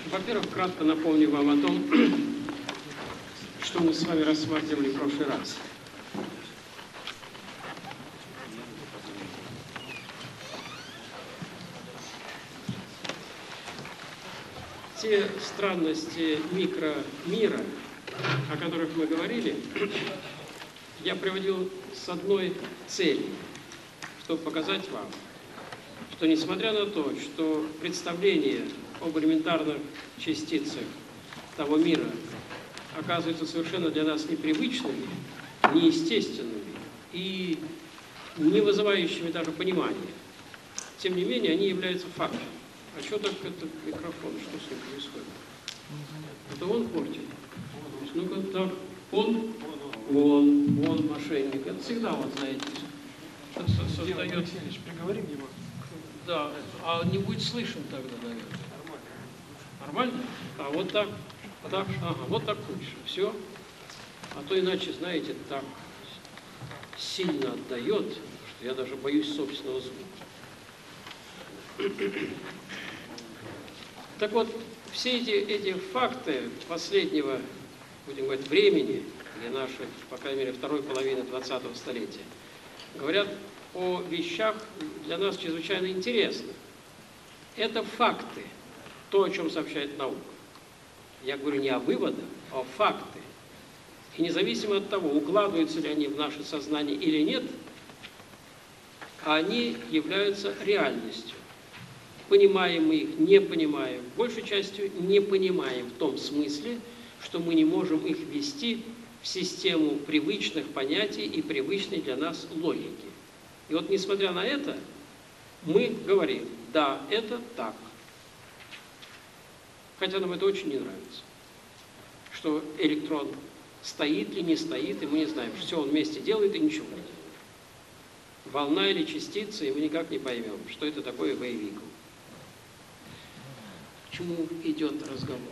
Во-первых, кратко напомню вам о том, что мы с вами рассматривали в прошлый раз. Те странности микромира, о которых мы говорили, я приводил с одной целью, чтобы показать вам, что несмотря на то, что представление об элементарных частицах того мира оказываются совершенно для нас непривычными, неестественными и не вызывающими даже понимания, тем не менее они являются фактом. А что так этот микрофон? Что с ним происходит? Это он портит? Ну-ка, так, он мошенник. Это всегда, вот знаете, создает... Приговорим его. Да, а не будет слышен тогда, наверное. Нормально? А вот так, ага, вот так лучше. Все. А то иначе, знаете, так сильно отдает, что я даже боюсь собственного звука. Так вот, все эти факты последнего, будем говорить, времени, или нашей, по крайней мере, второй половины 20-го столетия, говорят о вещах для нас чрезвычайно интересных. Это факты, то, о чем сообщает наука. Я говорю не о выводах, а о факты. И независимо от того, укладываются ли они в наше сознание или нет, они являются реальностью. Понимаем мы их, не понимаем. Большей частью не понимаем в том смысле, что мы не можем их ввести в систему привычных понятий и привычной для нас логики. И вот несмотря на это, мы говорим, да, это так. Хотя нам это очень не нравится. Что электрон стоит ли, не стоит, и мы не знаем. Все он вместе делает и ничего нет. Волна или частица, и мы никак не поймем, что это такое вейвикл. К чему идет разговор?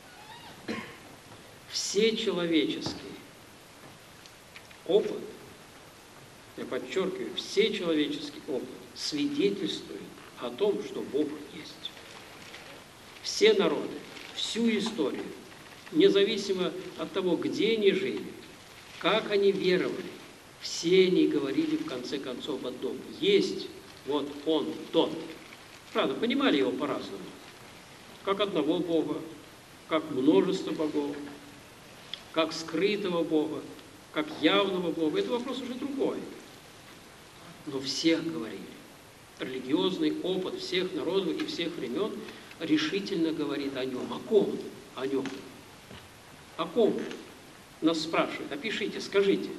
Все человеческий опыт, я подчеркиваю, все человеческий опыт свидетельствует о том, что Бог есть. Все народы, всю историю, независимо от того, где они жили, как они веровали, все они говорили в конце концов о том: есть вот Он, тот. Правда, понимали его по-разному. Как одного Бога, как множество богов, как скрытого Бога, как явного Бога. Это вопрос уже другой. Но все говорили. Религиозный опыт всех народов и всех времен решительно говорит о нем. О ком? О нем. О ком? Нас спрашивают. Опишите, скажите.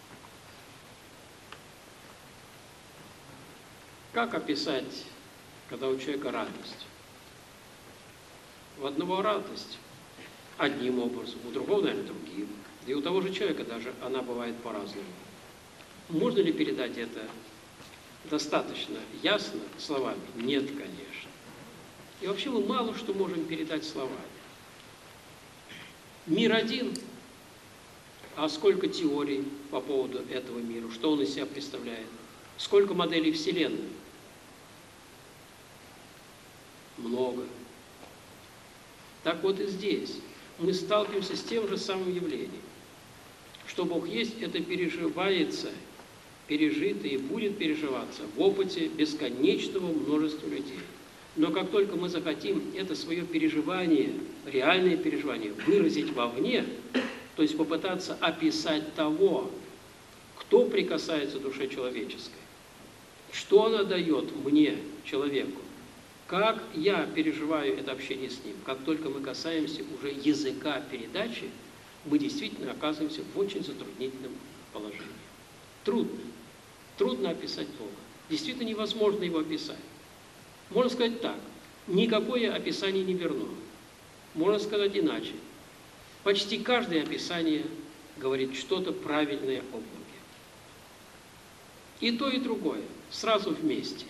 Как описать, когда у человека радость? У одного радость одним образом, у другого, наверное, другим. И у того же человека даже она бывает по-разному. Можно ли передать это достаточно ясно словами? Нет, конечно. И вообще мы мало что можем передать словами. Мир один, а сколько теорий по поводу этого мира, что он из себя представляет, сколько моделей Вселенной? Много. Так вот и здесь мы сталкиваемся с тем же самым явлением. Что Бог есть, это переживается, пережито и будет переживаться в опыте бесконечного множества людей. Но как только мы захотим это свое переживание, реальное переживание, выразить вовне, то есть попытаться описать того, кто прикасается к душе человеческой, что она дает мне, человеку, как я переживаю это общение с ним, как только мы касаемся уже языка передачи, мы действительно оказываемся в очень затруднительном положении. Трудно. Трудно описать Бога. Действительно невозможно его описать. Можно сказать так, никакое описание не верно. Можно сказать иначе. Почти каждое описание говорит что-то правильное о Боге. И то, и другое, сразу вместе.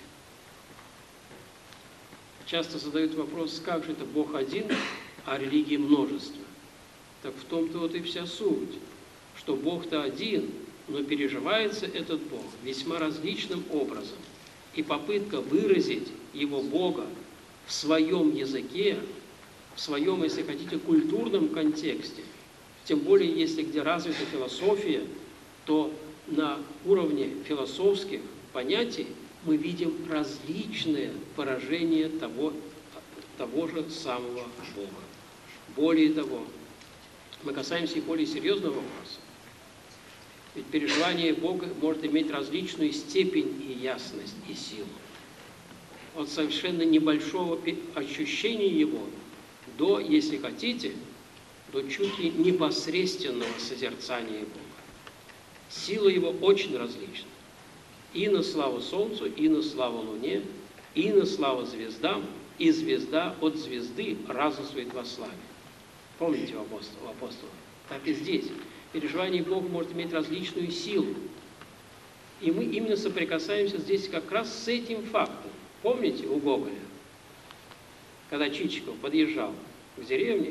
Часто задают вопрос, как же это Бог один, а религии множество. Так в том-то вот и вся суть, что Бог-то один, но переживается этот Бог весьма различным образом. И попытка выразить его Бога в своем языке, в своем, если хотите, культурном контексте, тем более, если где развита философия, то на уровне философских понятий мы видим различные выражения того же самого Бога. Более того, мы касаемся и более серьезного вопроса. Ведь переживание Бога может иметь различную степень и ясность, и силу. От совершенно небольшого ощущения его до, если хотите, до чуть ли непосредственного созерцания Бога. Сила его очень различна. И на славу Солнцу, и на славу Луне, и на славу звездам, и звезда от звезды разуствует во славе. Помните у апостола? Так и здесь. Переживание Бога может иметь различную силу. И мы именно соприкасаемся здесь как раз с этим фактом. Помните у Гоголя, когда Чичиков подъезжал к деревне,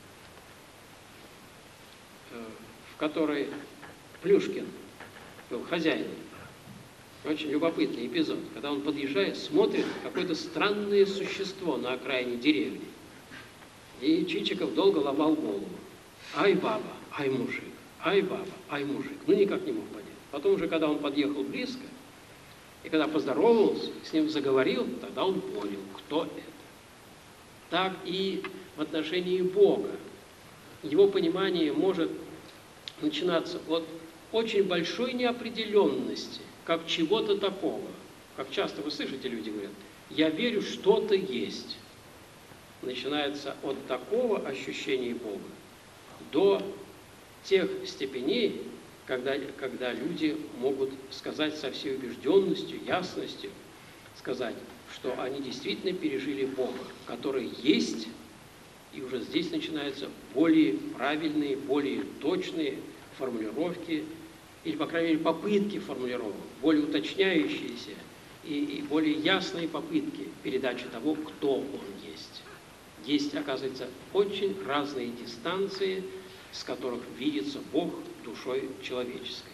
в которой Плюшкин был хозяином. Очень любопытный эпизод. Когда он подъезжает, смотрит какое-то странное существо на окраине деревни. И Чичиков долго ломал голову. Ай баба, ай мужик, ай баба, ай мужик. Ну никак не мог понять. Потом уже, когда он подъехал близко, и когда поздоровался, с ним заговорил, тогда он понял, кто это. Так и в отношении Бога. Его понимание может начинаться от очень большой неопределенности, как чего-то такого. Как часто вы слышите, люди говорят, я верю, что-то есть. Начинается от такого ощущения Бога до тех степеней, когда люди могут сказать со всей убежденностью, ясностью, сказать, что они действительно пережили Бога, который есть, и уже здесь начинаются более правильные, более точные формулировки, или, по крайней мере, попытки формулировок, более уточняющиеся и более ясные попытки передачи того, кто он есть. Есть, оказывается, очень разные дистанции, с которых видится Бог душой человеческой.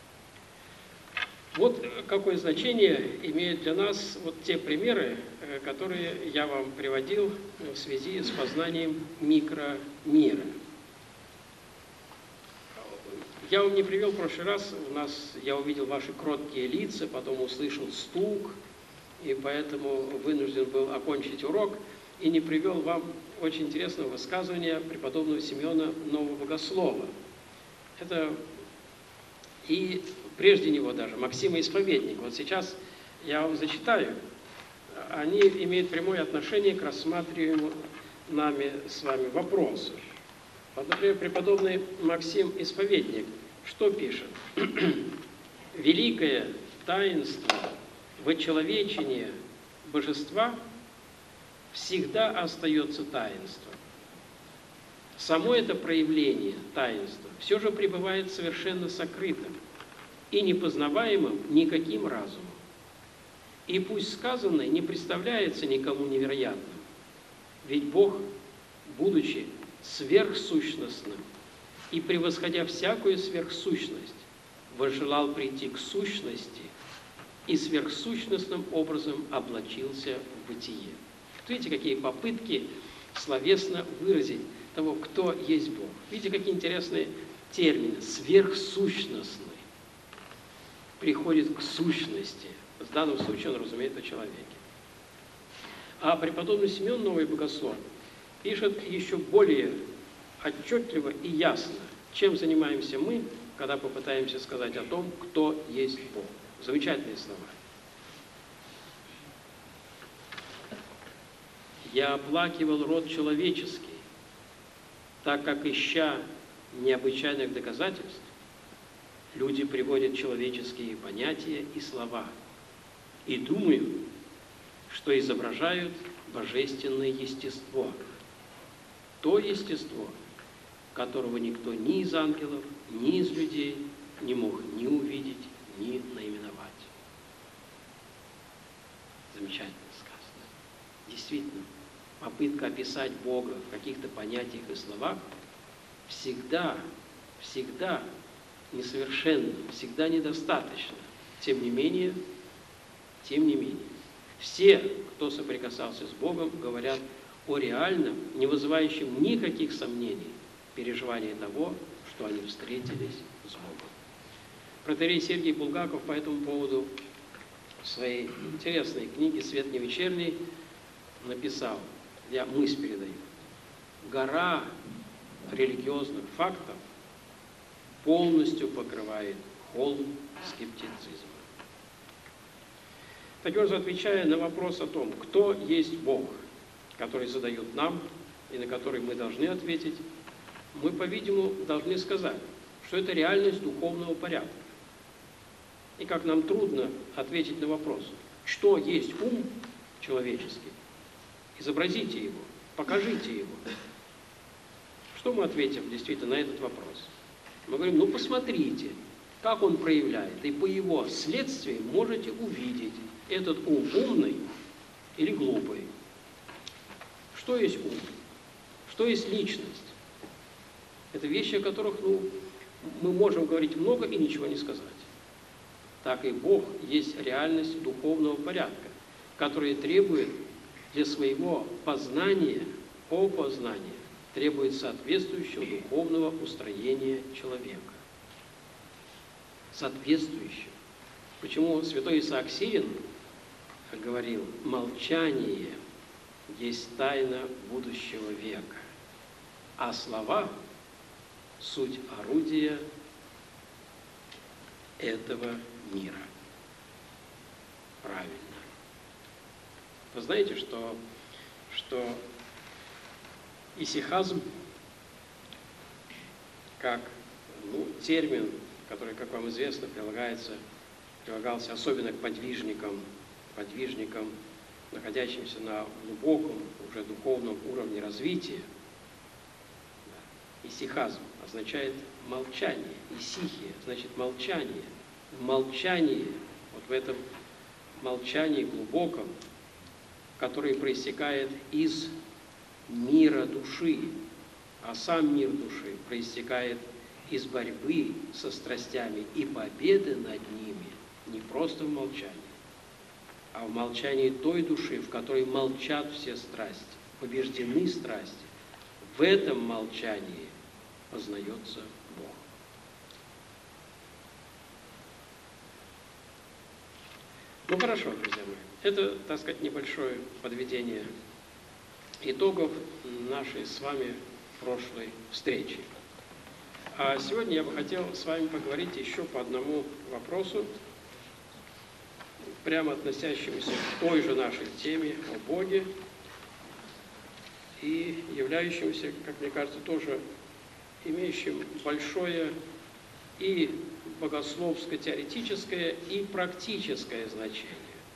Вот какое значение имеют для нас вот те примеры, которые я вам приводил в связи с познанием микромира. Я вам не привел в прошлый раз, я увидел ваши кроткие лица, потом услышал стук, и поэтому вынужден был окончить урок, и не привел вам очень интересного высказывания преподобного Симеона Нового Богослова. Это и прежде него даже, Максима Исповедника. Вот сейчас я вам зачитаю. Они имеют прямое отношение к рассматриваемому нами с вами вопросу. Вот, например, преподобный Максим Исповедник что пишет? Великое таинство вочеловечения божества всегда остается таинством. Само это проявление таинства все же пребывает совершенно сокрытым и непознаваемым никаким разумом. И пусть сказанное не представляется никому невероятным, ведь Бог, будучи сверхсущностным и превосходя всякую сверхсущность, возжелал прийти к сущности и сверхсущностным образом облачился в бытие. Видите, какие попытки словесно выразить того, кто есть Бог. Видите, какие интересные термины. Сверхсущностный приходит к сущности. В данном случае он разумеет о человеке. А преподобный Симеон Новый Богослов пишет еще более отчетливо и ясно, чем занимаемся мы, когда попытаемся сказать о том, кто есть Бог. Замечательные слова. «Я оплакивал род человеческий, так как, ища необычайных доказательств, люди приводят человеческие понятия и слова и думают, что изображают божественное естество, то естество, которого никто ни из ангелов, ни из людей не мог ни увидеть, ни наименовать». Замечательно сказано. Действительно, попытка описать Бога в каких-то понятиях и словах всегда несовершенна, всегда недостаточно. Тем не менее, все, кто соприкасался с Богом, говорят, о реальном, не вызывающем никаких сомнений, переживании того, что они встретились с Богом. Протоиерей Сергий Булгаков по этому поводу в своей интересной книге «Свет не вечерний» написал, я мысль передаю: гора религиозных фактов полностью покрывает холм скептицизма. Таким образом, отвечая на вопрос о том, кто есть Бог, который задают нам и на который мы должны ответить, мы, по-видимому, должны сказать, что это реальность духовного порядка. И как нам трудно ответить на вопрос, что есть ум человеческий, изобразите его, покажите его. Что мы ответим действительно на этот вопрос? Мы говорим, ну посмотрите, как он проявляет, и по его следствиям можете увидеть, этот ум умный или глупый. Что есть ум? Что есть личность? Это вещи, о которых мы можем говорить много и ничего не сказать. Так и Бог есть реальность духовного порядка, которая требует для своего познания, опознания, требует соответствующего духовного устроения человека. Соответствующего. Почему святой Исаак Сирин говорил, молчание есть тайна будущего века, а слова – суть орудия этого мира. Правильно. Вы знаете, что исихазм, как термин, который, как вам известно, прилагался особенно к подвижникам, находящимся на глубоком, уже духовном уровне развития. Исихазм означает молчание. Исихия значит молчание. Молчание, вот в этом молчании глубоком, которое проистекает из мира души, а сам мир души проистекает из борьбы со страстями и победы над ними, не просто в молчании, а в молчании той души, в которой молчат все страсти, побеждены страсти. В этом молчании познается Бог. Ну хорошо, друзья мои, это, так сказать, небольшое подведение итогов нашей с вами прошлой встречи. А сегодня я бы хотел с вами поговорить еще по одному вопросу, прямо относящемуся к той же нашей теме о Боге и являющемуся, как мне кажется, тоже имеющим большое и богословско-теоретическое, и практическое значение.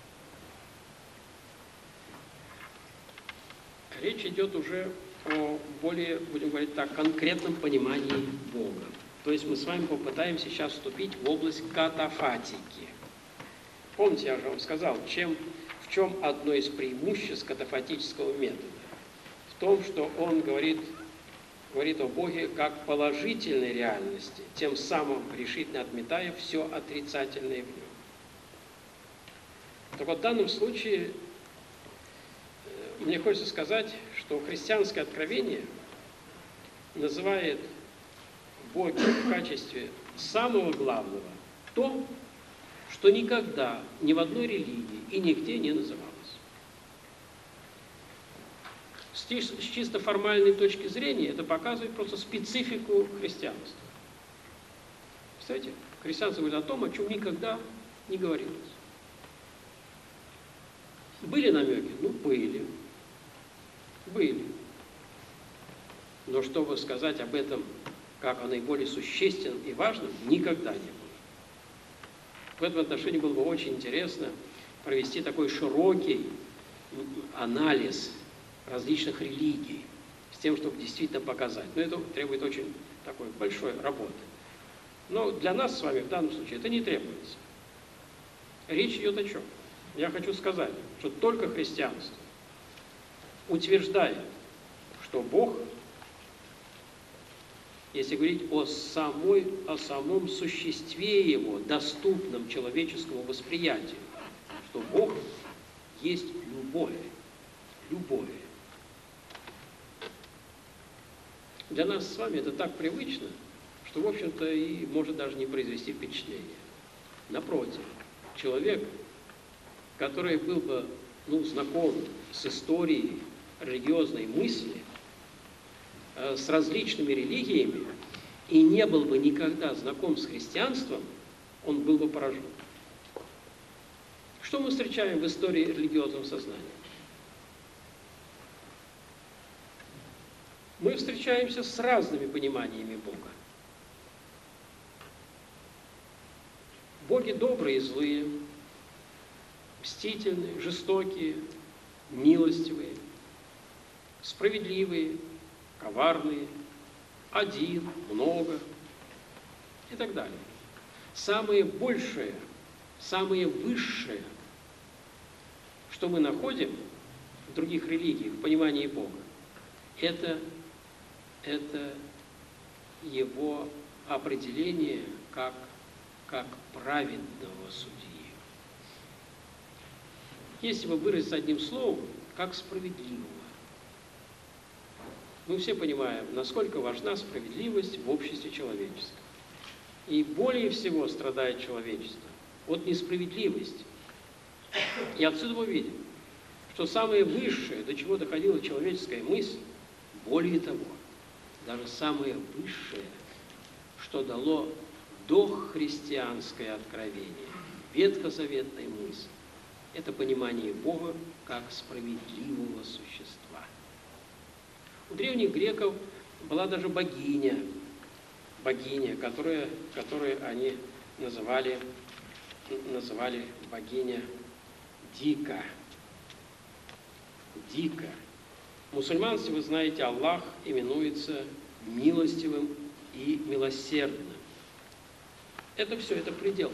Речь идет уже о более, будем говорить так, конкретном понимании Бога. То есть мы с вами попытаемся сейчас вступить в область катафатики. Помните, я же вам сказал, в чем одно из преимуществ катафатического метода? В том, что он говорит о Боге как положительной реальности, тем самым решительно отметая все отрицательное в нем. Так вот, в данном случае мне хочется сказать, что христианское откровение называет Бога в качестве самого главного то, что никогда ни в одной религии и нигде не называлось. С чисто формальной точки зрения это показывает просто специфику христианства. Представляете, христианство говорит о том, о чем никогда не говорилось. Были намеки? Ну, были. Но чтобы сказать об этом как о наиболее существенном и важном, никогда не было. В этом отношении было бы очень интересно провести такой широкий анализ различных религий, с тем, чтобы действительно показать. Но это требует очень такой большой работы. Но для нас с вами в данном случае это не требуется. Речь идет о чем? Я хочу сказать, что только христианство утверждает, что Бог, если говорить о самом существе Его, доступном человеческому восприятию, что Бог есть любовь. Любовь. Для нас с вами это так привычно, что, в общем-то, и может даже не произвести впечатление. Напротив, человек, который был бы знаком с историей религиозной мысли, с различными религиями, и не был бы никогда знаком с христианством, он был бы поражен. Что мы встречаем в истории религиозного сознания? Мы встречаемся с разными пониманиями Бога. Боги добрые и злые, мстительные, жестокие, милостивые, справедливые, коварные, один, много и так далее. Самое большее, самое высшее, что мы находим в других религиях, в понимании Бога, это его определение как праведного судьи. Если бы выразить одним словом, как справедливого. Мы все понимаем, насколько важна справедливость в обществе человеческом. И более всего страдает человечество от несправедливости. И отсюда мы видим, что самое высшее, до чего доходила человеческая мысль, более того, даже самое высшее, что дало дохристианское откровение, ветхозаветная мысль, это понимание Бога как справедливого существа. У древних греков была даже богиня, которую они называли богиня Дика. Дика. В мусульманстве, вы знаете, Аллах именуется милостивым и милосердным. Это все, это предел.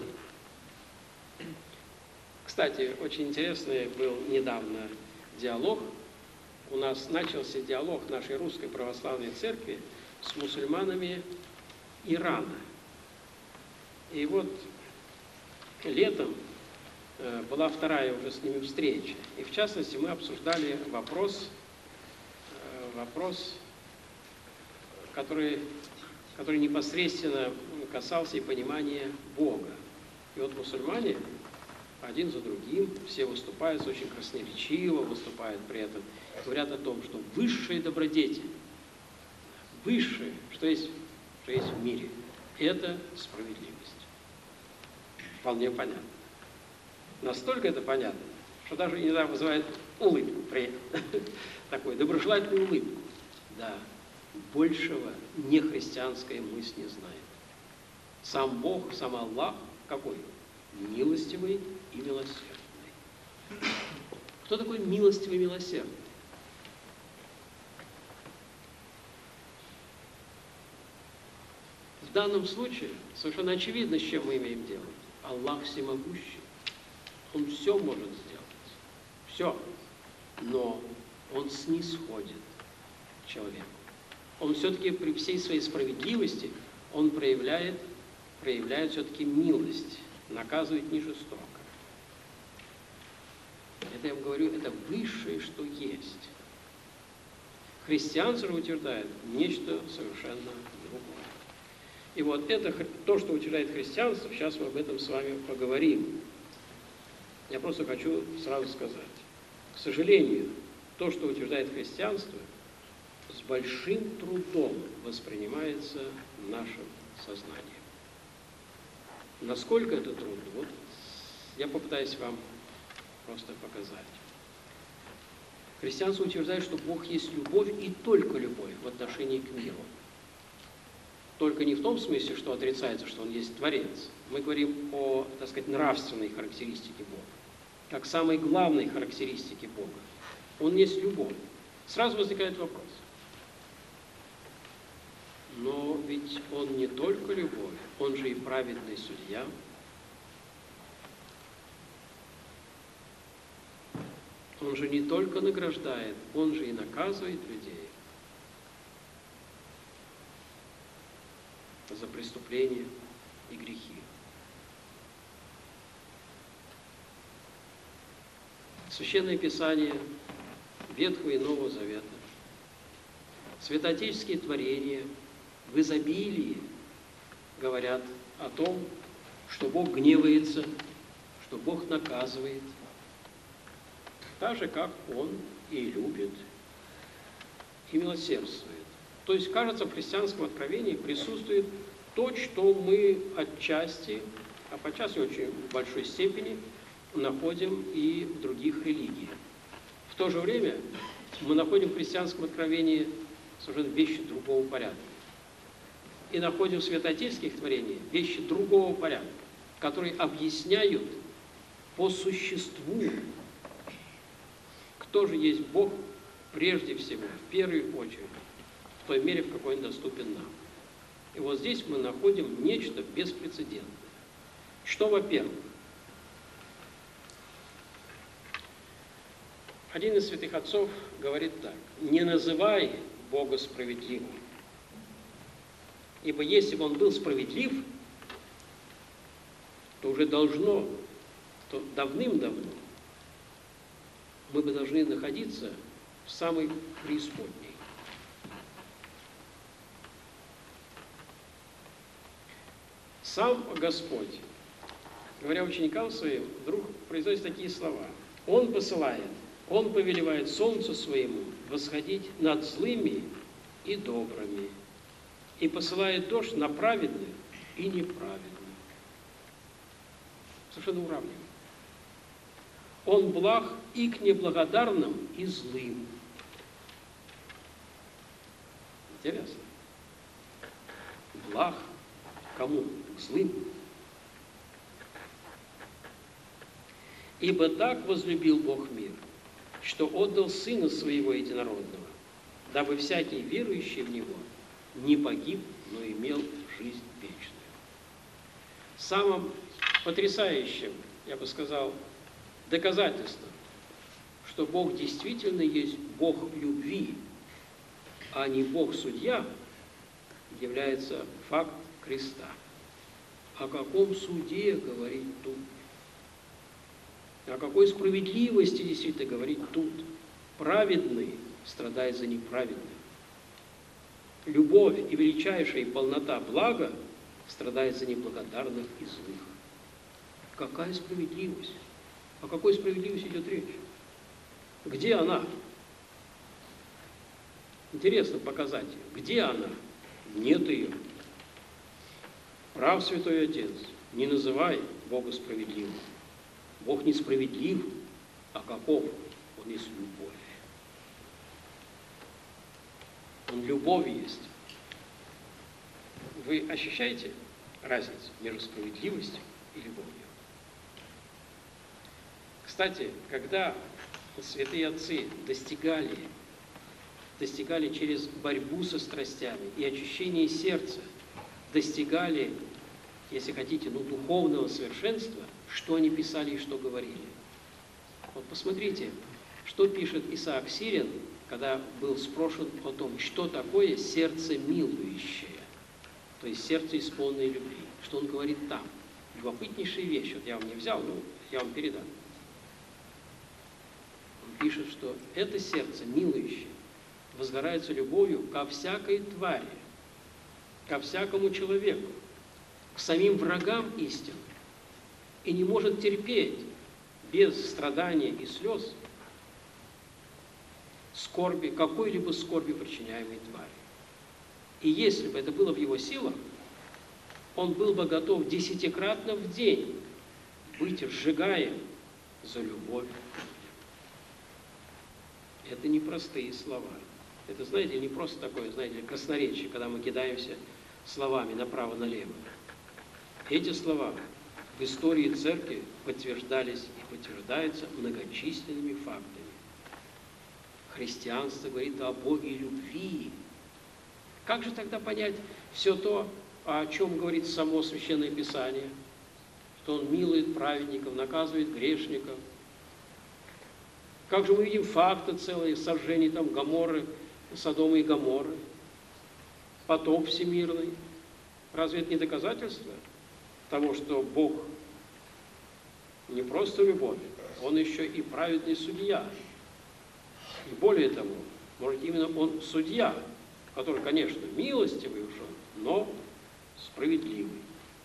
Кстати, очень интересный был недавно диалог. У нас начался диалог нашей русской православной церкви с мусульманами Ирана. И вот летом была вторая уже с ними встреча. И в частности мы обсуждали вопрос, который непосредственно касался и понимания Бога. И вот мусульмане один за другим, все выступают очень красноречиво, выступают при этом, говорят о том, что высшие добродетели, высшее, что есть в мире, это справедливость. Вполне понятно. Настолько это понятно, что даже иногда вызывает улыбку, такую доброжелательную улыбку. Да, большего нехристианская мысль не знает. Сам Бог, сам Аллах какой? Милостивый и милосердный. Кто такой милостивый и милосердный? В данном случае совершенно очевидно, с чем мы имеем дело. Аллах всемогущий. Он все может сделать. Все. Но Он снисходит к человеку. Он все-таки при всей своей справедливости, Он проявляет все-таки милость. Наказывает не жестоко. Это, я вам говорю, это высшее, что есть. Христианство же утверждает нечто совершенно другое. И вот это то, что утверждает христианство, сейчас мы об этом с вами поговорим. Я просто хочу сразу сказать. К сожалению, то, что утверждает христианство, с большим трудом воспринимается нашим сознанием. Насколько это трудно, вот я попытаюсь вам просто показать. Христианство утверждает, что Бог есть любовь и только любовь в отношении к миру. Только не в том смысле, что отрицается, что Он есть Творец. Мы говорим о, так сказать, нравственной характеристике Бога, как самой главной характеристике Бога. Он есть любовь. Сразу возникает вопрос. Но ведь Он не только любовь, Он же и праведный судья. Он же не только награждает, Он же и наказывает людей за преступления и грехи. Священное Писание Ветхого и Нового Завета Святоотеческие творения в изобилии говорят о том, что Бог гневается, что Бог наказывает, так же, как Он и любит, и милосердствует. То есть, кажется, в христианском откровении присутствует то, что мы отчасти, а подчас очень в большой степени, находим и в других религиях. В то же время мы находим в христианском откровении совершенно вещи другого порядка. И находим в святоотеческих творениях вещи другого порядка, которые объясняют по существу, кто же есть Бог прежде всего, в первую очередь, в той мере, в какой Он доступен нам. И вот здесь мы находим нечто беспрецедентное. Что, во-первых, один из святых отцов говорит так: «Не называй Бога справедливым, ибо если бы Он был справедлив, то уже то давным-давно мы бы должны находиться в самой преисподней». Сам Господь, говоря ученикам своим, вдруг произносит такие слова: «Он посылает, Он повелевает солнцу своему восходить над злыми и добрыми, и посылает дождь на праведных и неправедных». Совершенно уравнивает. Он благ и к неблагодарным, и злым. Интересно. Благ кому? К злым. «Ибо так возлюбил Бог мир, что отдал Сына Своего Единородного, дабы всякий верующий в Него не погиб, но имел жизнь вечную». Самым потрясающим, я бы сказал, доказательством, что Бог действительно есть Бог любви, а не Бог-судья, является факт креста. О каком суде говорить тут? О какой справедливости действительно говорить тут? Праведный страдает за неправедных. Любовь и величайшая полнота блага страдает за неблагодарных и злых. Какая справедливость? О какой справедливости идет речь? Где она? Интересно показать, где она? Нет ее. Прав Святой Отец, не называй Бога справедливым. Бог несправедлив, а каков? Он есть любовь. Он любовь есть. Вы ощущаете разницу между справедливостью и любовью? Кстати, когда святые отцы достигали через борьбу со страстями и очищение сердца, достигали, если хотите, духовного совершенства, что они писали и что говорили. Вот посмотрите, что пишет Исаак Сирин, когда был спрошен о том, что такое сердце милующее, то есть сердце исполненное любви. Что он говорит там? Любопытнейшая вещь, вот я вам не взял, но я вам передам. Он пишет, что это сердце милующее возгорается любовью ко всякой твари, ко всякому человеку, к самим врагам истины, и не может терпеть без страдания и слез скорби, какой-либо скорби, причиняемой твари. И если бы это было в его силах, он был бы готов 10-кратно в день быть сжигаем за любовь. Это не простые слова. Это, знаете, не просто такое, знаете, красноречие, когда мы кидаемся словами направо-налево. Эти слова в истории церкви подтверждались и подтверждаются многочисленными фактами. Христианство говорит о Боге любви. Как же тогда понять все то, о чем говорит само Священное Писание? Что Он милует праведников, наказывает грешников. Как же мы видим факты целые сожжений там Гоморры, Содома и Гоморры, потоп всемирный? Разве это не доказательство того, что Бог не просто любовь, Он еще и праведный судья? И более того, может, именно Он судья, который, конечно, милостивый уже, но справедливый.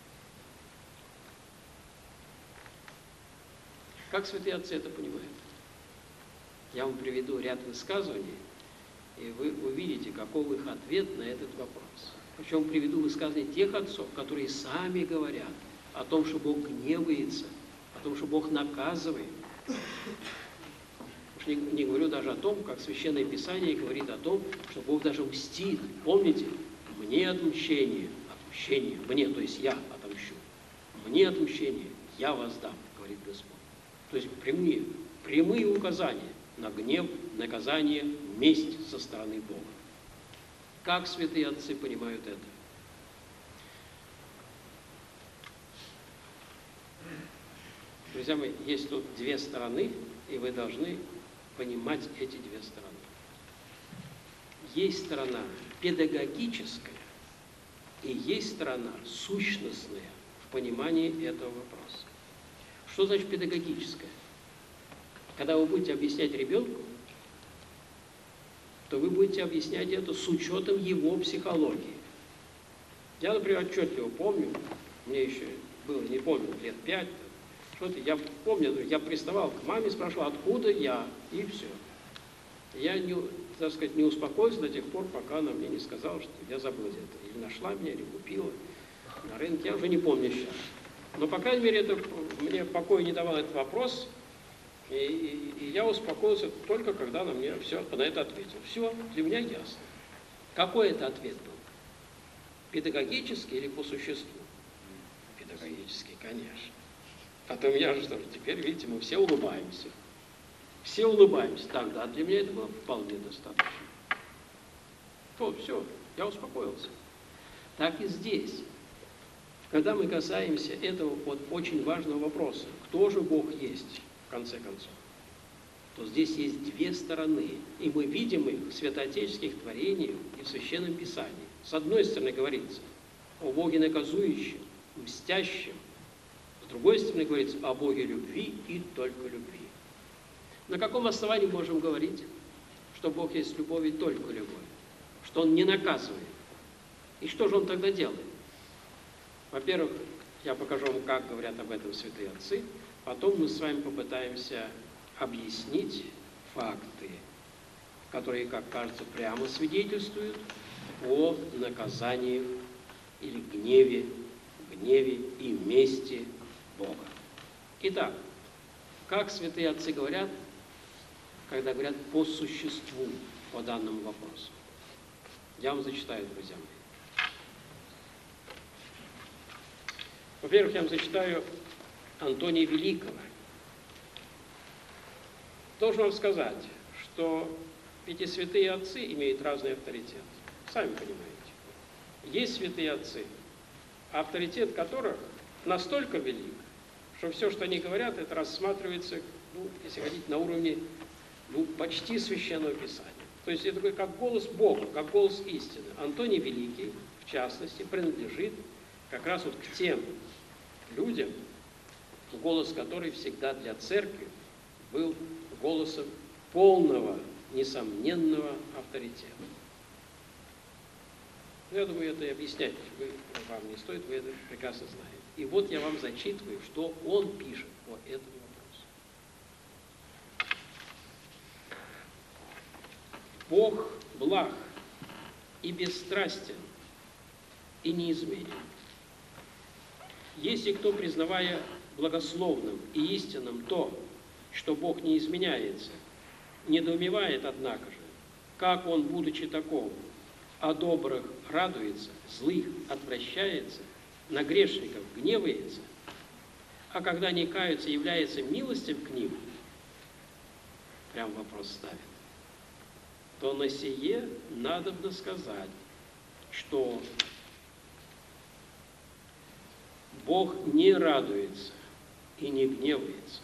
Как святые отцы это понимают? Я вам приведу ряд высказываний, и вы увидите, каков их ответ на этот вопрос. Причем приведу высказывания тех отцов, которые сами говорят о том, что Бог гневается, о том, что Бог наказывает. Уж не говорю даже о том, как Священное Писание говорит о том, что Бог даже мстит. Помните? Мне отмщение, мне, то есть я отомщу. Мне отмщение, я воздам, говорит Господь. То есть прямые указания на гнев, наказание, месть со стороны Бога. Как святые отцы понимают это? Друзья мои, есть тут две стороны, и вы должны понимать эти две стороны. Есть сторона педагогическая, и есть сторона сущностная в понимании этого вопроса. Что значит педагогическая? Когда вы будете объяснять ребенку, то вы будете объяснять это с учетом его психологии. Я, например, отчетливо помню, мне еще было, не помню, лет 5, что-то, я помню, я приставал к маме, спрашивал, откуда я, и все. Я, так сказать, не успокоился до тех пор, пока она мне не сказала, что я забыл это. Или нашла меня, или купила на рынке, я уже не помню сейчас. Но, по крайней мере, это мне покоя не давал этот вопрос, и я успокоился только, когда она мне все на это ответила. Все, для меня ясно. Какой это ответ был? Педагогический или по существу? Педагогический, конечно. А то меня же что же, теперь, видите, мы все улыбаемся. Все улыбаемся. Тогда для меня это было вполне достаточно. Вот, все, я успокоился. Так и здесь. Когда мы касаемся этого вот очень важного вопроса, кто же Бог есть, в конце концов, то здесь есть две стороны, и мы видим их в святоотеческих творениях и в Священном Писании. С одной стороны говорится о Боге наказующем, мстящем, с другой стороны говорится о Боге любви и только любви. На каком основании можем говорить, что Бог есть любовь и только любовь, что Он не наказывает? И что же Он тогда делает? Во-первых, я покажу вам, как говорят об этом святые отцы, потом мы с вами попытаемся объяснить факты, которые, как кажется, прямо свидетельствуют о наказаниях или гневе и мести Бога. Итак, как святые отцы говорят, когда говорят по существу по данному вопросу? Я вам зачитаю, друзья мои. Во-первых, я вам зачитаю Антония Великого. Должен вам сказать, что эти святые отцы имеют разный авторитет. Сами понимаете. Есть святые отцы, авторитет которых настолько велик, что все, что они говорят, это рассматривается, если хотите, на уровне почти священного писания. То есть это как голос Бога, как голос истины. Антоний Великий, в частности, принадлежит как раз вот к тем людям, голос которой всегда для церкви был голосом полного, несомненного авторитета. Я думаю, это и объяснять вам не стоит, вы это прекрасно знаете. И вот я вам зачитываю, что он пишет по этому вопросу. Бог благ и бесстрастен, и неизменен. Если кто, признавая благословным и истинным то, что Бог не изменяется, недоумевает, однако же, как Он, будучи таков, о добрых радуется, злых отвращается, на грешников гневается, а когда не каются, является милостив к ним, прям вопрос ставит, то на сие надобно сказать, что Бог не радуется и не гневается,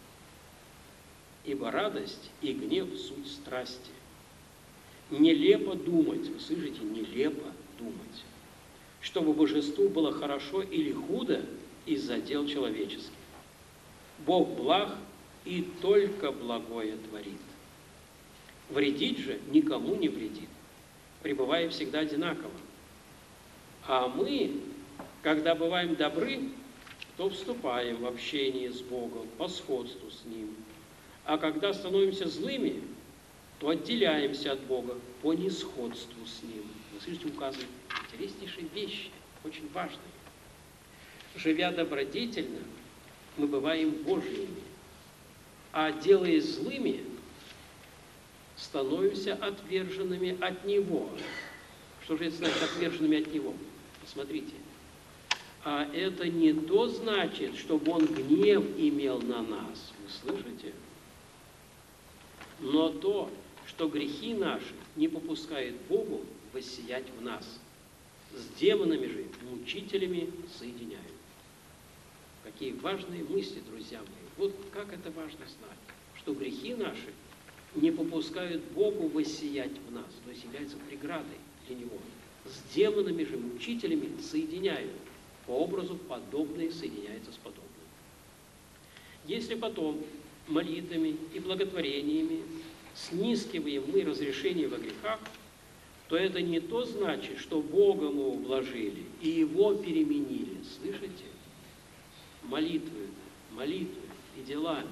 ибо радость и гнев – суть страсти. Нелепо думать, вы слышите, нелепо думать, чтобы божеству было хорошо или худо из-за дел человеческих. Бог благ и только благое творит. Вредить же никому не вредит. пребывая всегда одинаково. А мы, когда бываем добры, то вступаем в общение с Богом по сходству с Ним. А когда становимся злыми, то отделяемся от Бога по несходству с Ним. Вы слышите, указывают интереснейшие вещи, очень важные. Живя добродетельно, мы бываем Божьими, а делая злыми, становимся отверженными от Него. Что же это значит отверженными от Него? Посмотрите. А это не то значит, чтобы Он гнев имел на нас. Вы слышите? Но то, что грехи наши не попускает Богу воссиять в нас. С демонами же, мучителями соединяют. Какие важные мысли, друзья мои. Вот как это важно знать, что грехи наши не попускают Богу воссиять в нас, то есть являются преградой для Него. С демонами же, мучителями соединяют. По образу подобное соединяется с подобным. Если потом молитвами и благотворениями снискиваем мы разрешение во грехах, то это не то значит, что Бога мы ублажили и Его переменили. Слышите? Молитвой и делами.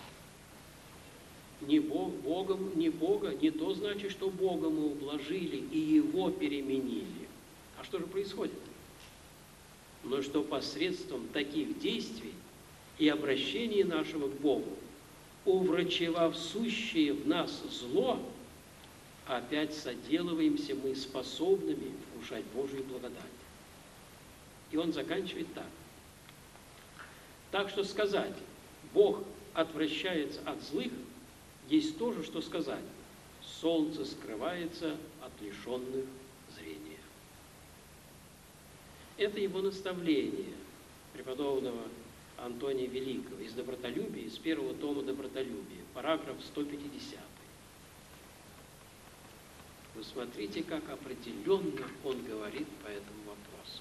Не Бога, не то значит, что Бога мы ублажили и Его переменили. А что же происходит? Но что посредством таких действий и обращения нашего к Богу, уврачевав сущее в нас зло, опять соделываемся мы способными вкушать Божию благодать. И он заканчивает так. Так что сказать, Бог отвращается от злых, есть то же, что сказать, солнце скрывается от лишенных зрения. Это его наставление преподобного Антония Великого из «Добротолюбия», из первого тома «Добротолюбия», параграф 150. Вы смотрите, как определенно он говорит по этому вопросу.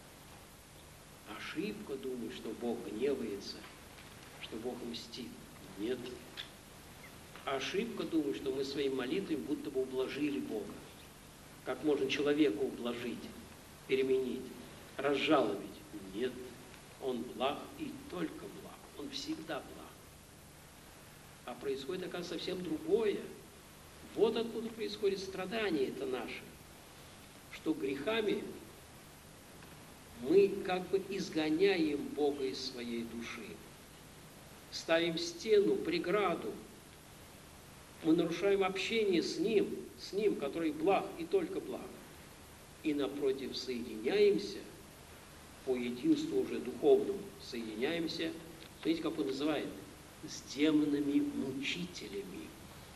Ошибка думать, что Бог гневается, что Бог мстит. Нет. Ошибка думать, что мы своей молитвой будто бы ублажили Бога. Как можно человека ублажить, переменить, разжалобить? Нет. Он благ и только благ. Он всегда благ. А происходит, оказывается, совсем другое. Вот откуда происходит страдание это наше. Что грехами мы как бы изгоняем Бога из своей души. Ставим стену, преграду. Мы нарушаем общение с Ним, который благ и только благ. И напротив соединяемся, по единству уже духовному соединяемся, смотрите, как он называет, с демонами-мучителями.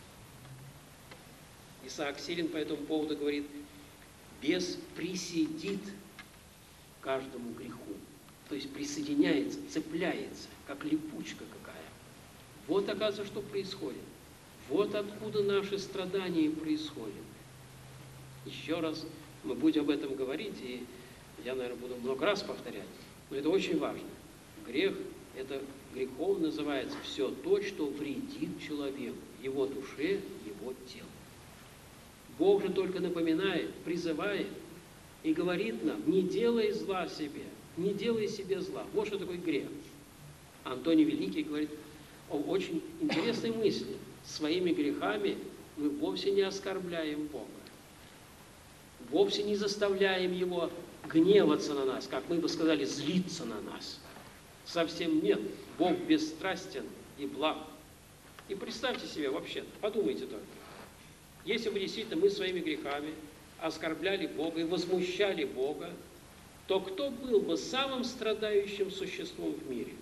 Исаак Сирин по этому поводу говорит, бес присидит каждому греху. То есть присоединяется, цепляется, как липучка какая. Вот, оказывается, что происходит. Вот откуда наши страдания происходят. Еще раз мы будем об этом говорить, и я, наверное, буду много раз повторять, но это очень важно. Грех – это грехом называется все то, что вредит человеку, его душе, его телу. Бог же только напоминает, призывает и говорит нам, не делай зла себе, не делай себе зла. Вот что такое грех. Антоний Великий говорит о очень интересной мысли. Своими грехами мы вовсе не оскорбляем Бога. Вовсе не заставляем Его гневаться на нас, как мы бы сказали, злиться на нас. Совсем нет. Бог бесстрастен и благ. И представьте себе вообще, подумайте только. Если бы действительно мы своими грехами оскорбляли Бога и возмущали Бога, то кто был бы самым страдающим существом в мире?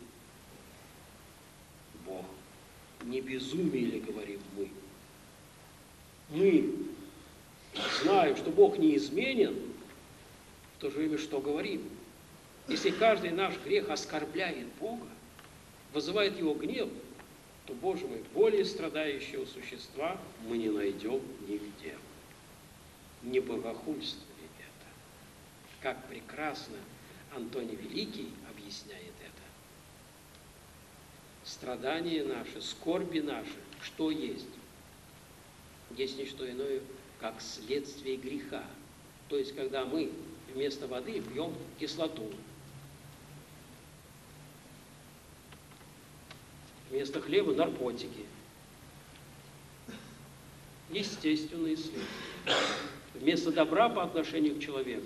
Бог. Не безумие ли, говорим мы? Мы, зная, что Бог неизменен, в то же время что говорим? Если каждый наш грех оскорбляет Бога, вызывает Его гнев, то, Боже мой, более страдающего существа мы не найдем нигде. Не богохульство ли это? Как прекрасно Антоний Великий объясняет это. Страдания наши, скорби наши, что есть? Есть не что иное, как следствие греха. То есть, когда мы вместо воды пьем кислоту, вместо хлеба наркотики, естественные следствия. Вместо добра по отношению к человеку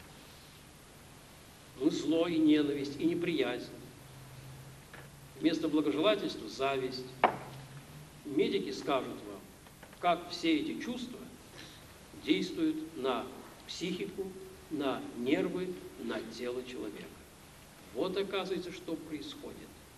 мы зло и ненависть, и неприязнь. Вместо благожелательства – зависть. Медики скажут вам, как все эти чувства действуют на психику, на нервы, на тело человека. Вот оказывается, что происходит.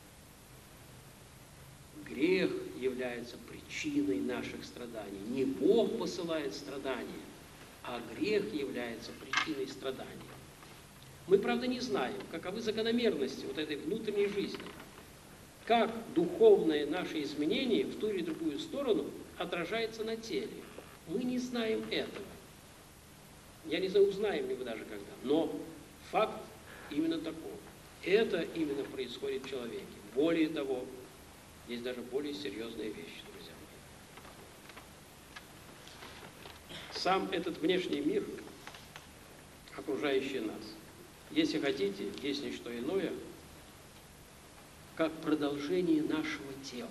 Грех является причиной наших страданий. Не Бог посылает страдания, а грех является причиной страданий. Мы, правда, не знаем, каковы закономерности вот этой внутренней жизни, как духовное наше изменение в ту или другую сторону отражается на теле. Мы не знаем этого. Я не знаю, узнаем ли мы даже когда, но факт именно такой. Это именно происходит в человеке. Более того, есть даже более серьезные вещи, друзья мои. Сам этот внешний мир, окружающий нас, если хотите, есть не что иное, как продолжение нашего тела.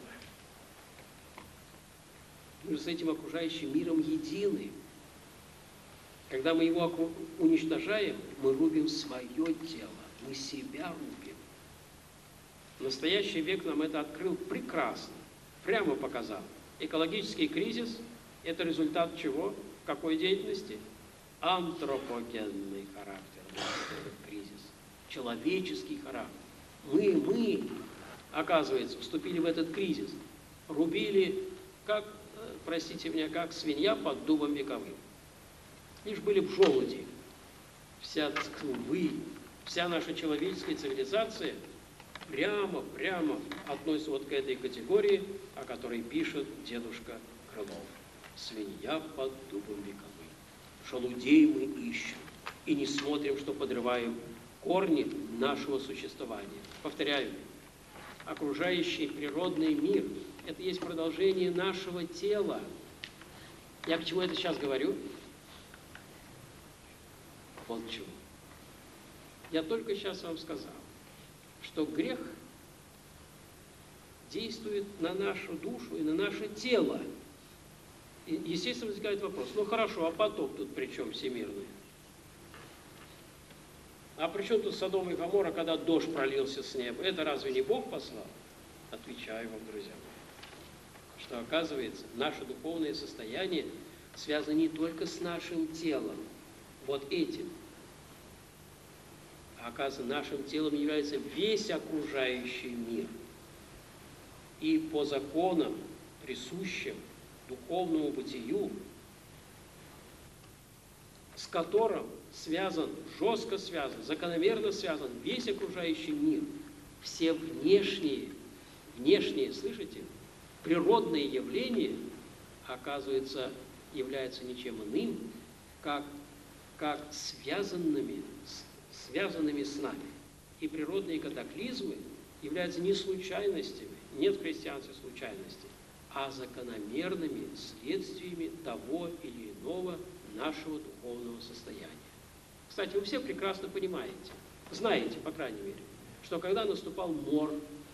Мы с этим окружающим миром едины. Когда мы его уничтожаем, мы рубим свое тело, мы себя рубим. Настоящий век нам это открыл прекрасно, прямо показал. Экологический кризис – это результат чего? Какой деятельности? Антропогенный характер. Этот кризис. Человеческий характер. Мы, оказывается, вступили в этот кризис. Рубили, как, простите меня, как свинья под дубом вековым. Лишь были в желуди. Вся наша человеческая цивилизация прямо относится вот к этой категории, о которой пишет дедушка Крылов. Свинья под дубом вековым. Желудей мы ищем и не смотрим, что подрываем корни нашего существования. Повторяю, окружающий природный мир – это есть продолжение нашего тела. Я к чему это сейчас говорю? Вот чего. Я только сейчас вам сказал, что грех действует на нашу душу и на наше тело. И, естественно, возникает вопрос, ну хорошо, а потоп тут при чем всемирный? А при чем тут Содом и Гоморра, когда дождь пролился с неба? Это разве не Бог послал? Отвечаю вам, друзья мои, что оказывается, наше духовное состояние связано не только с нашим телом, вот этим, а оказывается, нашим телом является весь окружающий мир. И по законам, присущим духовному бытию, с которым связан, жестко связан, закономерно связан весь окружающий мир, все внешние, слышите, природные явления, оказывается, являются ничем иным, как связанными с нами. И природные катаклизмы являются не случайностями, нет в христианстве случайностей, а закономерными следствиями того или иного нашего духовного состояния. Кстати, вы все прекрасно понимаете, знаете, по крайней мере, что когда наступал мор,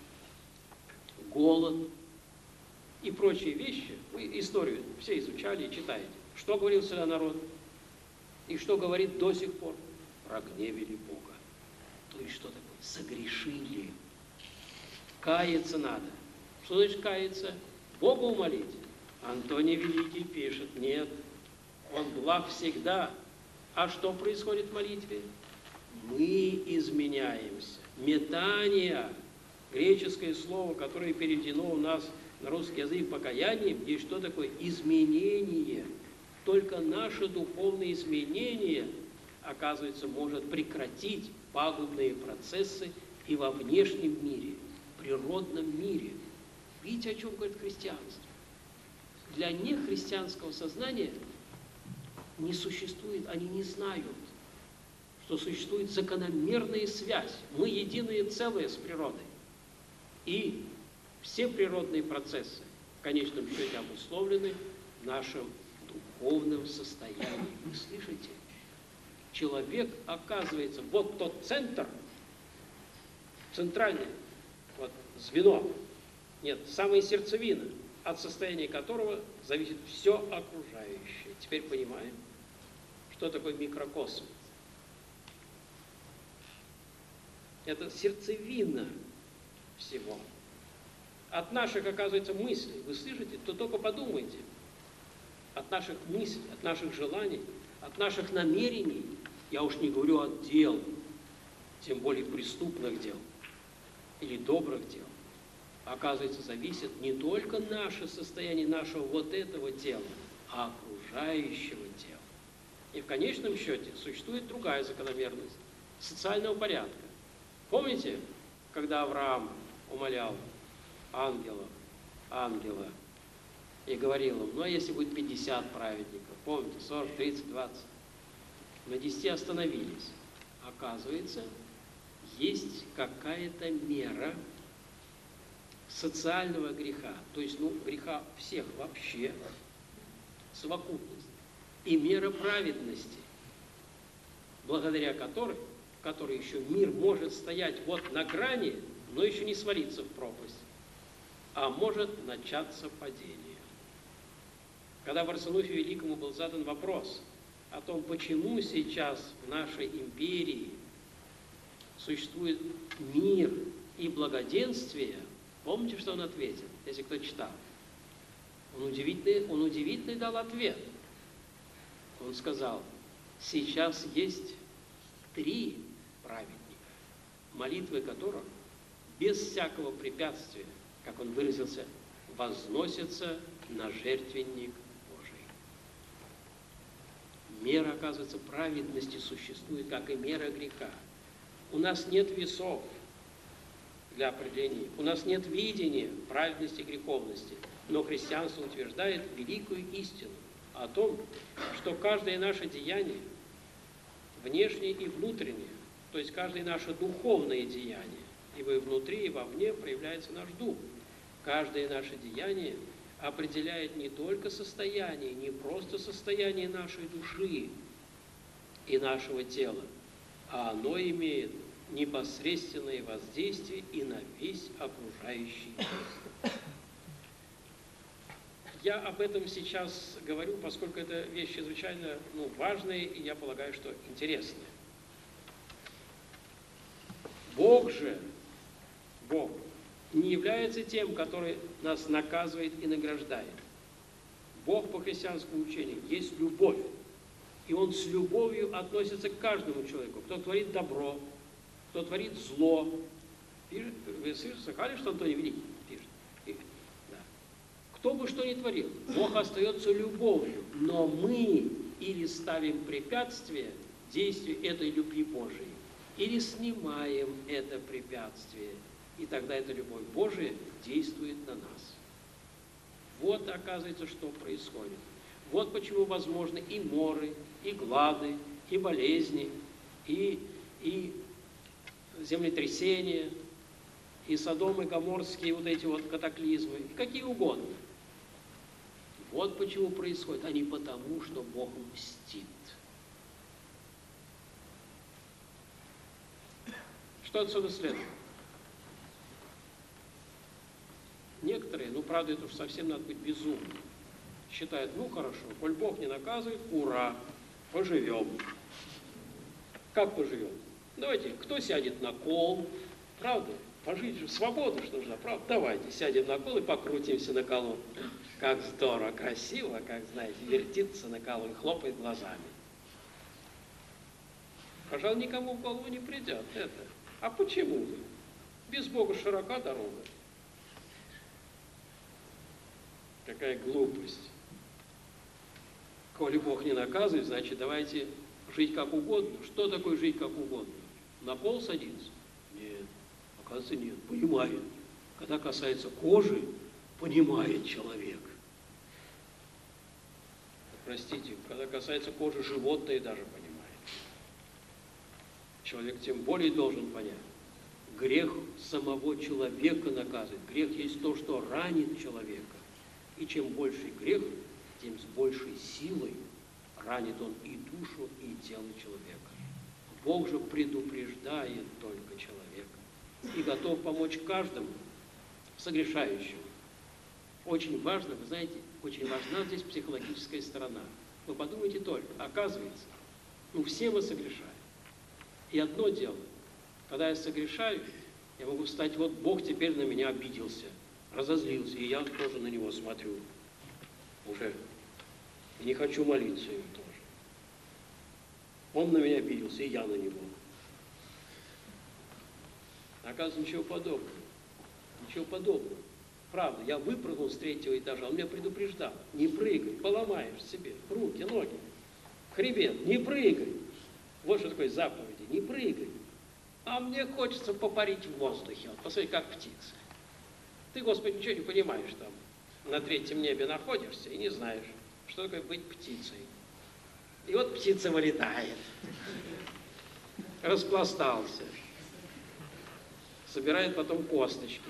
голод и прочие вещи, вы историю все изучали и читаете, что говорил всегда народ и что говорит до сих пор? Прогневили Бога. То есть что такое? Согрешили. Каяться надо. Что значит каяться? Бога умолить. Антоний Великий пишет, нет, Он благ всегда. А что происходит в молитве? Мы изменяемся. Метание, греческое слово, которое переведено у нас на русский язык покаянием, есть что такое? Изменение. Только наше духовное изменение, оказывается, может прекратить пагубные процессы и во внешнем мире, в природном мире. Видите, о чем говорит христианство? Для нехристианского сознания не существует, они не знают, что существует закономерная связь. Мы единое целое с природой. И все природные процессы в конечном счете обусловлены нашим духом. духовном состоянии. Вы слышите? Человек, оказывается, вот тот центр, центральное вот, звено, нет, самая сердцевина, от состояния которого зависит все окружающее. Теперь понимаем, что такое микрокосм. Это сердцевина всего. От наших, оказывается, мыслей, вы слышите, то только подумайте. От наших мыслей, от наших желаний, от наших намерений, я уж не говорю от дел, тем более преступных дел или добрых дел, оказывается, зависит не только наше состояние нашего вот этого тела, а окружающего тела. И в конечном счете существует другая закономерность социального порядка. Помните, когда Авраам умолял ангела и говорил им, ну а если будет 50 праведников, помните, 40, 30, 20, на 10 остановились. Оказывается, есть какая-то мера социального греха, то есть, греха всех вообще, совокупность, и мера праведности, благодаря которой еще мир может стоять вот на грани, но еще не свалиться в пропасть, а может начаться падение. Когда Варсонофию Великому был задан вопрос о том, почему сейчас в нашей империи существует мир и благоденствие, помните, что он ответил, если кто читал? Он удивительный дал ответ. Он сказал, сейчас есть 3 праведника, молитвы которых без всякого препятствия, как он выразился, возносятся на жертвенник Божий. Мера, оказывается, праведности существует, как и мера греха. У нас нет весов для определения, у нас нет видения праведности и греховности, но христианство утверждает великую истину о том, что каждое наше деяние, внешнее и внутреннее, то есть каждое наше духовное деяние, ибо и внутри, и вовне проявляется наш дух. Каждое наше деяние определяет не только состояние, не просто состояние нашей души и нашего тела, а оно имеет непосредственное воздействие и на весь окружающий мир. Я об этом сейчас говорю, поскольку это вещь чрезвычайно важная и, я полагаю, что интересная. Бог не является тем, который нас наказывает и награждает. Бог по христианскому учению есть любовь. И Он с любовью относится к каждому человеку. Кто творит добро, кто творит зло. Вы слыхали, что Антоний Великий пишет? Да. Кто бы что ни творил, Бог остается любовью. Но мы или ставим препятствие действию этой любви Божией, или снимаем это препятствие. И тогда эта любовь Божия действует на нас. Вот, оказывается, что происходит. Вот почему возможны и моры, и глады, и болезни, и землетрясения, и Содом и Гоморские вот эти вот катаклизмы, и какие угодно. Вот почему происходит, а не потому, что Бог мстит. Что отсюда следует? Некоторые, правда, это уж совсем надо быть безумным, считают, хорошо, коль Бог не наказывает, ура, поживем. Как поживем? Давайте, кто сядет на кол, правда? Пожить же, свобода же нужна, правда? Давайте сядем на кол и покрутимся на колу. Как здорово, красиво, как, знаете, вертится на колу и хлопает глазами. Пожалуй, никому в голову не придет это. А почему? Без Бога широка дорога. Какая глупость. Коли Бог не наказывает, значит, давайте жить как угодно. Что такое жить как угодно? На пол садиться? Нет. Оказывается, нет. Понимает. Когда касается кожи, понимает человек. Простите, когда касается кожи, животное даже понимает. Человек тем более должен понять. Грех самого человека наказывает. Грех есть то, что ранит человека. И чем больше грех, тем с большей силой ранит он и душу, и тело человека. Бог же предупреждает только человека и готов помочь каждому согрешающему. Очень важно, вы знаете, очень важна здесь психологическая сторона. Вы подумайте только, оказывается, все мы согрешаем. И одно дело, когда я согрешаю, я могу встать, вот Бог теперь на меня обиделся, разозлился, и я тоже на него смотрю уже. И не хочу молиться ему тоже. Он на меня обиделся, и я на него. Оказывается, ничего подобного. Ничего подобного. Правда, я выпрыгнул с 3-го этажа, он меня предупреждал. Не прыгай, поломаешь себе руки, ноги, хребет, не прыгай. Вот что такое заповеди, не прыгай. А мне хочется попарить в воздухе. Вот, посмотри, как птица. Ты, Господи, ничего не понимаешь там. На 3-м небе находишься и не знаешь, что такое быть птицей. И вот птица вылетает. Распластался. Собирает потом косточки.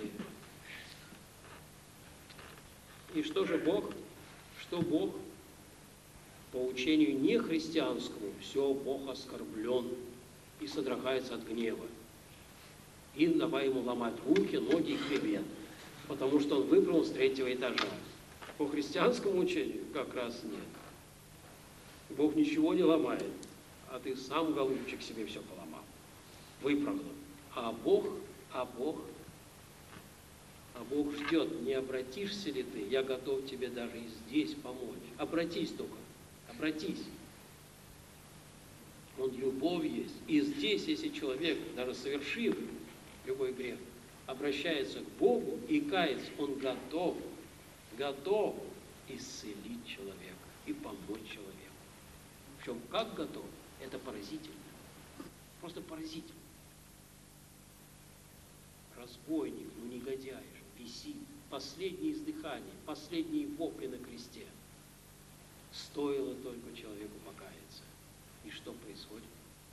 И что же Бог? Что Бог? По учению нехристианскому все Бог оскорблен и содрогается от гнева. И давай ему ломать руки, ноги и хребет, потому что он выпрыгнул с 3-го этажа. По христианскому учению как раз нет. Бог ничего не ломает, а ты сам, голубчик, себе все поломал, выпрыгнул. А Бог ждет, не обратишься ли ты, я готов тебе даже и здесь помочь. Обратись только, обратись. Он любовь есть. И здесь, если человек, даже совершив любой грех, обращается к Богу и кается, он готов исцелить человека и помочь человеку. Причем как готов, это поразительно. Просто поразительно. Разбойник, негодяй же, висит, последнее издыхание, последние вопли на кресте. Стоило только человеку покаяться. И что происходит?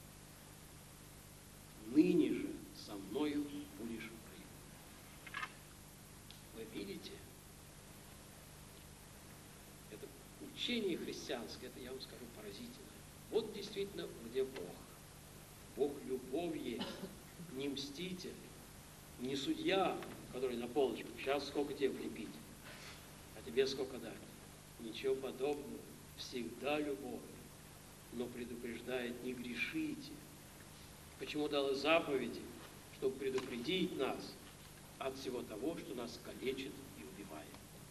Ныне же со мною будешь прыгать. Вы видите? Это учение христианское, это, я вам скажу, поразительно. Вот действительно, где Бог. Бог любовь есть, не мститель, не судья, который на полочку, сейчас сколько тебе влепить, а тебе сколько дать. Ничего подобного, всегда любовь, но предупреждает, не грешите. Почему дал заповеди? Чтобы предупредить нас от всего того, что нас калечит и убивает.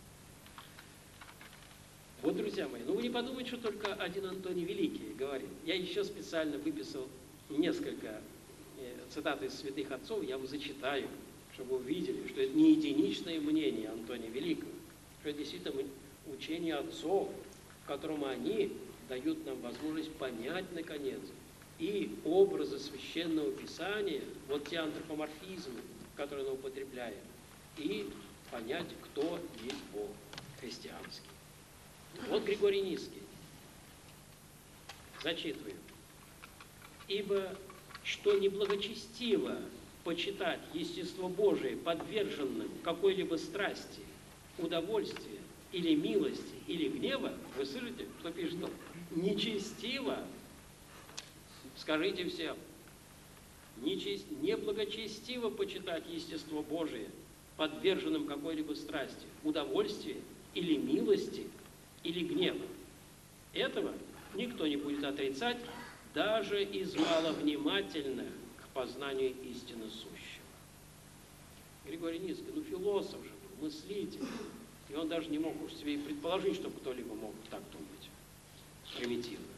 Вот, друзья мои, вы не подумайте, что только один Антоний Великий говорит. Я еще специально выписал несколько цитат из святых отцов, я вам зачитаю, чтобы вы увидели, что это не единичное мнение Антония Великого, что это действительно учение отцов, в котором они дают нам возможность понять, наконец, и образы Священного Писания, вот те антропоморфизмы, которые он употребляет, и понять, кто есть Бог христианский. Вот Григорий Низкий. Зачитываю. «Ибо что неблагочестиво почитать естество Божие подверженным какой-либо страсти, удовольствия или милости, или гнева», вы слышите, что пишет? Нечестиво, скажите всем, неблагочестиво почитать естество Божие подверженным какой-либо страсти, удовольствия или милости, или гнева. Этого никто не будет отрицать, даже из маловнимательных к познанию истины сущего. Григорий Низкий, философ же был, мыслитель, и он даже не мог уж себе и предположить, чтобы кто-либо мог так думать, примитивно.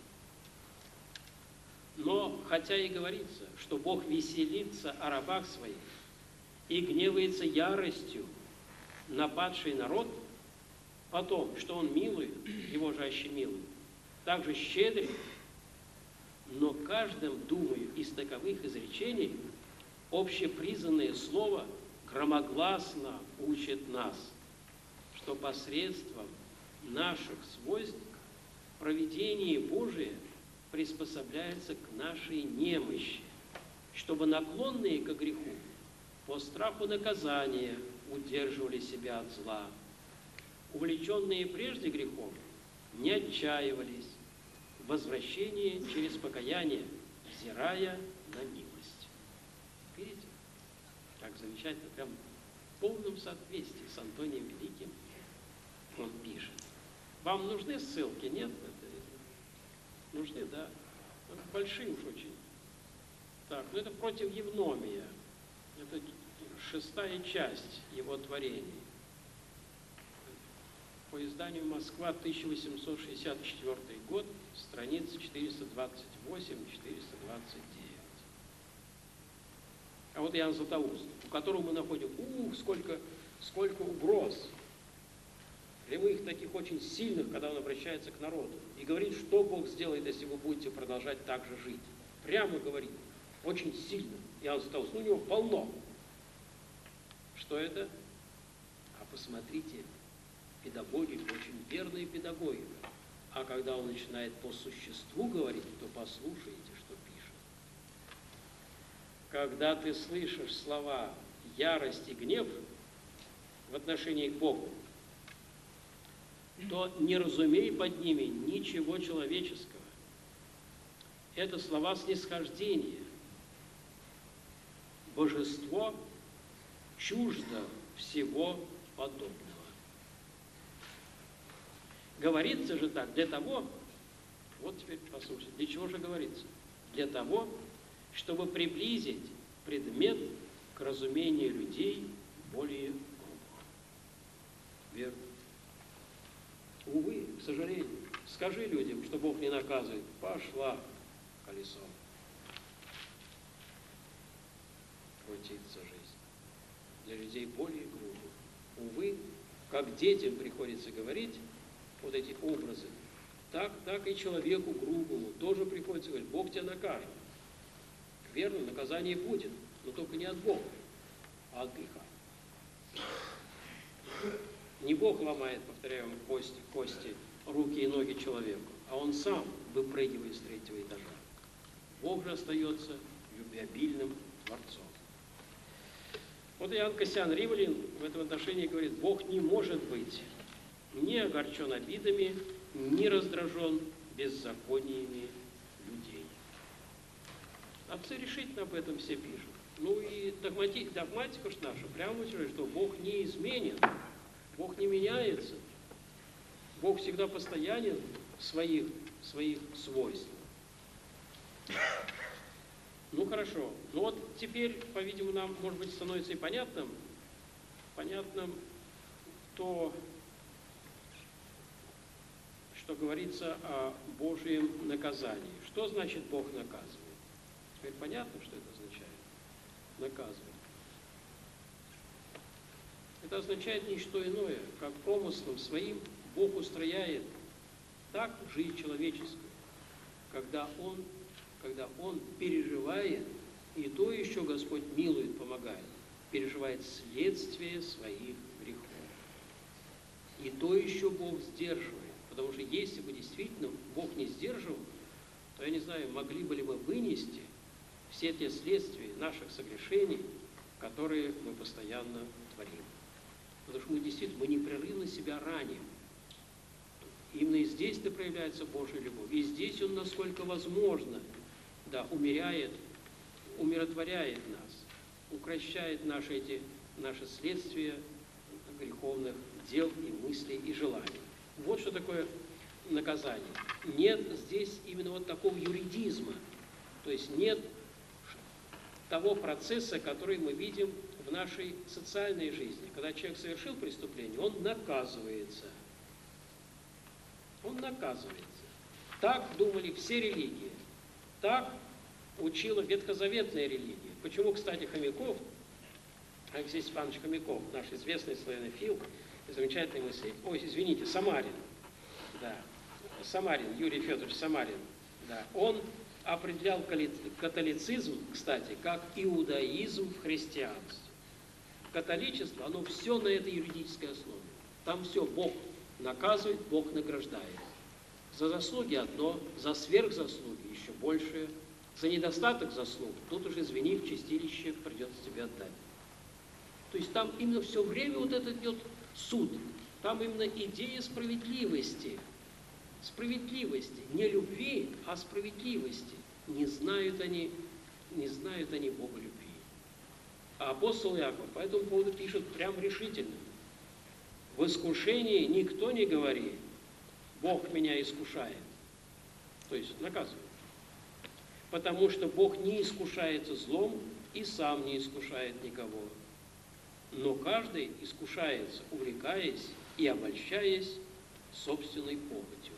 Но, хотя и говорится, что Бог веселится о рабах своих и гневается яростью на падший народ, потом, что Он милует, Его же аще милует, также щедрит, но каждым, думаю, из таковых изречений общепризнанное слово громогласно учит нас, что посредством наших свойств провидение Божие приспособляется к нашей немощи, чтобы наклонные ко греху по страху наказания удерживали себя от зла. Увлеченные прежде грехом, не отчаивались в возвращении через покаяние, взирая на милость. Видите, как замечательно, прям в полном соответствии с Антонием Великим он пишет. Вам нужны ссылки? Нет? Нужны, да? Большие уж очень. Так, ну это против Евномия. Это 6-я часть его творений. По изданию «Москва», 1864 год, страницы 428-429. А вот Иоанн Златоуст, у которого мы находим, сколько угроз, прямых таких очень сильных, когда он обращается к народу, и говорит, что Бог сделает, если вы будете продолжать так же жить. Прямо говорит, очень сильно. Иоанн Златоуст, у него полно. Что это? А посмотрите, педагогика, очень верная педагогика. А когда он начинает по существу говорить, то послушайте, что пишет. Когда ты слышишь слова ярость и гнев в отношении к Богу, то не разумей под ними ничего человеческого. Это слова снисхождения. Божество чуждо всего подобного. Говорится же так, для того, вот теперь послушайте, для чего же говорится? Для того, чтобы приблизить предмет к разумению людей более грубо. Верно? Увы, к сожалению. Скажи людям, что Бог не наказывает. Пошла колесом. Крутится жизнь. Для людей более грубо. Увы, как детям приходится говорить, вот эти образы, так и человеку грубому тоже приходится говорить, Бог тебя накажет. Верно, наказание будет, но только не от Бога, а от греха. Не Бог ломает, повторяю вам, кости, руки и ноги человеку, а он сам выпрыгивает с 3-го этажа. Бог же остается любвеобильным Творцом. Вот Иоанн Кассиан Риволин в этом отношении говорит, Бог не может быть ни огорчен обидами, ни раздражен беззакониями людей. Отцы решительно об этом все пишут. Ну и догматика ж наша прямо утверждает, что Бог не изменен, Бог не меняется, Бог всегда постоянен в своих свойствах. Ну хорошо, ну вот теперь, по-видимому, нам, может быть, становится и понятным то, что говорится о Божьем наказании. Что значит Бог наказывает? Теперь понятно, что это означает? Наказывает. Это означает не что иное, как промыслом своим Бог устрояет так жизнь человеческую, когда Он переживает, и то еще Господь милует, помогает, переживает следствие своих грехов. И то еще Бог сдерживает, потому что если бы действительно Бог не сдерживал, то, я не знаю, могли бы ли мы вынести все те следствия наших согрешений, которые мы постоянно творим. Потому что мы действительно, мы непрерывно себя раним. Именно и здесь-то проявляется Божья любовь. И здесь Он, насколько возможно, умиротворяет нас, укрощает наши следствия греховных дел и мыслей и желаний. Вот что такое наказание. Нет здесь именно вот такого юридизма, то есть нет того процесса, который мы видим в нашей социальной жизни. Когда человек совершил преступление, он наказывается. Он наказывается. Так думали все религии. Так учила ветхозаветная религия. Почему, кстати, Хомяков, Алексей Степанович Хомяков, наш известный славянофил, замечательный мыслитель, Самарин, да, Самарин, Юрий Федорович Самарин, да, он определял католицизм, кстати, как иудаизм в христианстве. Католичество, оно все на этой юридической основе. Там все Бог наказывает, Бог награждает. За заслуги одно, за сверхзаслуги еще больше, за недостаток заслуг, тут уже, извини, в чистилище придется тебе отдать. То есть там именно все время вот этот идет суд, там именно идея справедливости Справедливости, не любви, а справедливости. Не знают они Бога любви. А апостол Иаков по этому поводу пишет прям решительно. В искушении никто не говорит: Бог меня искушает. То есть наказывает. Потому что Бог не искушается злом и сам не искушает никого. Но каждый искушается, увлекаясь и обольщаясь собственной похотью.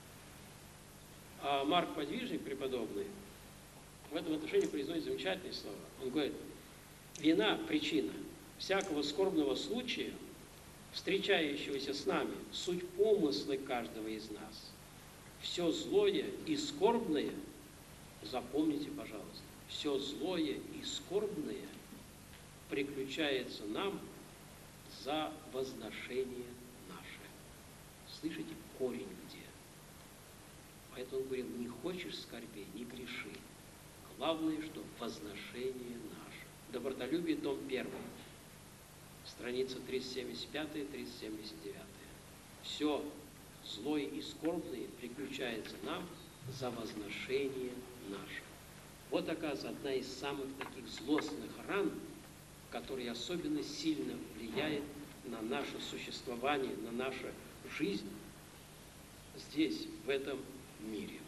А Марк Подвижник, преподобный, в этом отношении произносит замечательные слова. Он говорит: вина – причина всякого скорбного случая, встречающегося с нами, суть помыслы каждого из нас. Все злое и скорбное, запомните, пожалуйста, все злое и скорбное приключается нам за возношение наше. Слышите, корень где? Поэтому он говорил: не хочешь скорбей, не греши. Главное, что возношение наше. Добротолюбие, том 1, страница 375-379. Все злое и скорбное приключается нам за возношение наше. Вот, оказывается, одна из самых таких злостных ран, которая особенно сильно влияет на наше существование, на нашу жизнь здесь, в этом мире.